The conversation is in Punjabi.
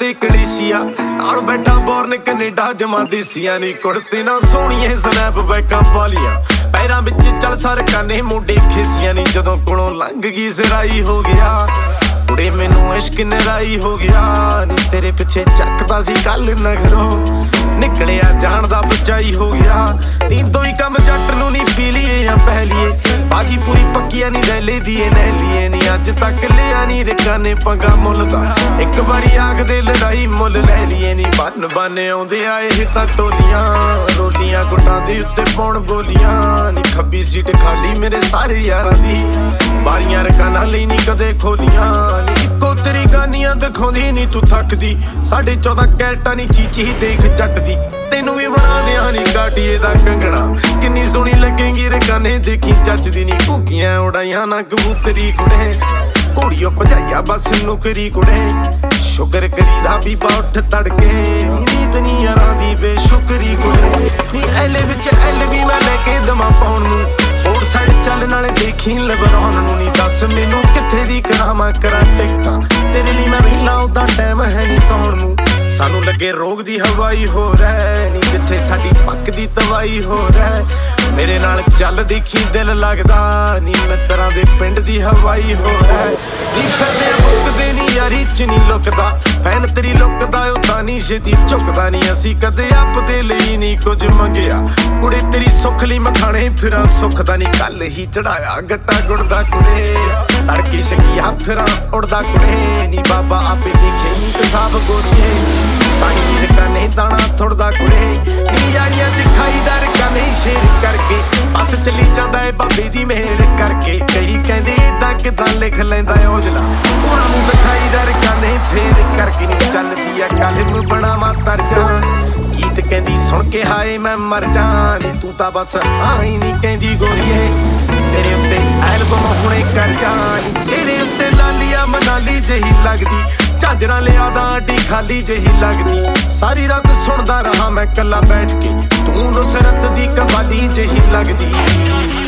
ਦੇ ਕਲੇਸ਼ੀਆ ਨਾਲ ਬੈਠਾ ਬੋਰਨ ਕੈਨੇਡਾ ਜਮਾ ਦੇਸੀਆਂ ਨੀ ਕੁੜਤੇ ਨਾ ਸੋਹਣੀਏ ਸਨੈਪ ਬੈਕਾਂ ਪਾਲੀਆਂ ਪੈਰਾਂ ਵਿੱਚ ਚੱਲ ਸਰਕਾਨੇ ਮੋਢੇ ਖੇਸੀਆਂ ਨੀ ਜਦੋਂ ਕੋਲੋਂ ਲੰਘ ਗਈ ਜ਼ਰਾਈ ਹੋ ਗਿਆ ਕੁੜੇ ਮੈਨੂੰ ਇਸ਼ਕ ਨਰਾਈ ਹੋ ਗਿਆ ਨੀ ਤੇਰੇ ਪਿੱਛੇ ਚੱਕਦਾ ਸੀ ਕੱਲ ਨਗਰੋਂ ਨਿਕਲਿਆ ਜਾਣ ਦਾ ਬਚਾਈ ਹੋ ਗਿਆ ਨੀਂਦੋਂ ਹੀ ਕੰਮ ਜੱਟ ਨੂੰ ਨੀ ਪੀ ਲਈਏ ਜਾਂ ਪਹਿ ਲਈਏ ਬਾਜੀ ਪੂਰੀ ਪੱਕੀਆਂ ਨੀ ਲੈ ਲਈ ਦੀਏ ਨਹਿ ਲਈਏ ਨੀ ਅੱਜ ਤੱਕ ਲਿਆ ਨੀ ਰਿਕਾਂ ਨੇ ਪੰਗਾ ਮੁੱਲ ਦਾ ਇੱਕ ਵਾਰੀ ਆਖਦੇ ਲੜਾਈ ਮੁੱਲ ਲੈ ਲਈਏ ਨੀ ਬੰਨ ਆਉਂਦੇ ਆ ਇਹ ਤਾਂ ਟੋਲੀਆਂ ਰੋਲੀਆਂ ਗੁੱਟਾਂ ਦੇ ਉੱਤੇ ਪਾਉਣ ਬੋਲੀਆਂ ਨੀ ਖੱਬੀ ਸੀਟ ਖਾਲੀ ਮੇਰੇ ਸਾਰੇ ਯਾਰਾਂ ਦੀ ਬਾਰੀਆਂ ਰਕਾਨਾਂ ਲਈ ਨੀ ਕਦੇ ਖੋਲੀਆਂ ਨੀ ਇੱਕੋ ਤੇਰੀ ਗਾਨੀਆਂ ਦਿਖਾਉਂਦੀ ਨੀ ਤੂੰ ਥੱਕਦੀ 14.5 ਕੈਰਟਾਂ ਨੀ ਚੀਚੀ ਦੇਖ ਜੱਟ ਦੀ ਤੈਨੂੰ ਵੀ ਬਣਾ ਦਿਆਂ ਨੀ ਕਾਟੀਏ ਦਾ ਕੰਗਣਾ ਕਿੰਨੀ ਸੋਹਣੀ ਲੱਗੇਗੀ ਰਕਾਨੇ ਦੇਖੀ ਚੱਜਦੀ ਨੀ ਘੁੱਗੀਆਂ ਉਡਾਈਆਂ ਨਾ ਕਬੂਤਰੀ ਕੁੜੇ ਘੋੜੀਓ ਭਜਾਈਆ ਬਸ ਨੁਕਰੀ ਕੁੜੇ ਸ਼ੁਕਰ ਕਰੀਦਾ ਵੀ ਉੱਠ ਤੜਕੇ ਨੀਂਦ ਨੀ ਯਾਰਾਂ ਦੀ ਬੇਸ਼ੁਕਰੀ ਕੁੜੇ ਨੀ ਐਲੇ ਵਿੱਚ ਐਲ ਵੀ ਮੈਂ ਲੈ ਕੇ ਦਵਾਂ ਪਾਉਣ ਨੂੰ ਹੋਰ ਸਾਈਡ ਚੱਲ ਨਾਲੇ ਦੇਖੀ ਲਬਰਾਉਣ ਨੂੰ ਨੀ ਦੱਸ ਮੈਨੂੰ ਕਿੱਥੇ ਦੀ ਕਰਾਵਾਂ ਕਰਾਂ ਟਿਕਟਾਂ ਤੇਰੇ ਲਈ ਮੈਂ ਵਿਹਲਾ ਉਹਦਾ ਟਾਈਮ ਹੈ ਨੀ ਸੌਣ ਨੂੰ ਸਾਨੂੰ ਲੱਗੇ ਰੋਗ ਦੀ ਹਵਾਈ ਹੋ ਰਹਿ ਨੀ ਜਿੱਥੇ ਸਾਡੀ ਪੱਕ ਦੀ ਤਵਾਈ ਹੋ ਰਹਿ ਮੇਰੇ ਨਾਲ ਚੱਲ ਦੇਖੀ ਦਿਲ ਲੱਗਦਾ ਨੀ ਮਿੱਤਰਾਂ ਦੇ ਪਿੰਡ ਦੀ ਹਵਾਈ ਹੋ ਰਹਿ ਨੀ ਫਿਰਦੇ ਮੁੱਕਦੇ ਨੀ ਯਾਰੀ ਚ ਨੀ ਲੁਕਦਾ ਫੈਨ ਤੇਰੀ ਲੁਕਦਾ ਉਹ ਤਾਂ ਨੀ ਛੇਤੀ ਝੁਕਦਾ ਨੀ ਅਸੀਂ ਕਦੇ ਆਪਦੇ ਲਈ ਨੀ ਕੁਝ ਮੰਗਿਆ ਕੁੜੇ ਤੇਰੀ ਸੁੱਖ ਲਈ ਮਖਾਣੇ ਫਿਰਾਂ ਸੁੱਖ ਦਾ ਨੀ ਕੱਲ ਹੀ ਚੜਾਇਆ ਗੱਟਾ ਗੁੜਦਾ ਕੁੜੇ ਤੜਕੇ ਸ਼ਕੀਆ ਫਿਰਾਂ ਉੜਦਾ ਕੁੜੇ ਨੀ ਬਾਬਾ ਆਪੇ ਦੇਖੇ ਨੀ ਕਸਾਬ ਗੋਰੀਏ ਤਾਹੀਂ ਨੀ ਰਕਾਨੇ ਦਾਣਾ ਥੁੜਦਾ ਕੁੜੇ ਨੀ ਯਾਰੀਆਂ ਚ ਖਾਈਦਾ ਰਕਾਨੇ ਸ਼ੇਰ ਕਰਕੇ ਬਸ ਚਲੀ ਜਾਂਦਾ ਏ ਬਾਬੇ ਦੀ ਮਿਹਰ ਕਰਕੇ ਕਈ ਕਹਿੰਦੇ ਏਦਾਂ ਕਿਦਾਂ ਲਿਖ ਲੈਂਦਾ ਔਜਲਾ ਉਹਨਾਂ ਨੂੰ ਦਿਖਾਈਦਾ ਰਕਾਨੇ ਫੇਰ ਕਰਕੇ ਨੀ ਚੱਲਦੀ ਆ ਕੱਲ ਨੂੰ ਬਣਾਵਾਂ ਤਰਜਾ ਗੀਤ ਕਹਿੰਦੀ ਸੁਣ ਕੇ ਹਾਏ ਮੈਂ ਮਰ ਜਾ ਨੀ ਤੂੰ ਤਾਂ ਬਸ ਆਈ ਨੀ ਕਹਿੰਦੀ ਗੋਰੀਏ ਤੇਰੇ ਉੱਤੇ ਐਲਬਮ ਹੁਣੇ ਕਰ ਜਾ ਨੀ ਤੇਰੇ ਉੱਤੇ ਲਾਲੀਆ ਮਨਾਲੀ ਜਿਹੀ ਲੱਗਦੀ ਝਾਂਜਰਾਂ ਲਿਆਦਾ ਅੱਡੀ ਖਾਲੀ ਜਿਹੀ ਲੱਗਦੀ ਸਾਰੀ ਰਾਤ ਸੁਣਦਾ ਰਹਾ ਮੈਂ ਕੱਲਾ ਬੈਠ ਕੇ ਤੂੰ ਨੁਸਰਤ ਦੀ ਕਵਾਲੀ ਜਿਹੀ ਲੱਗਦੀ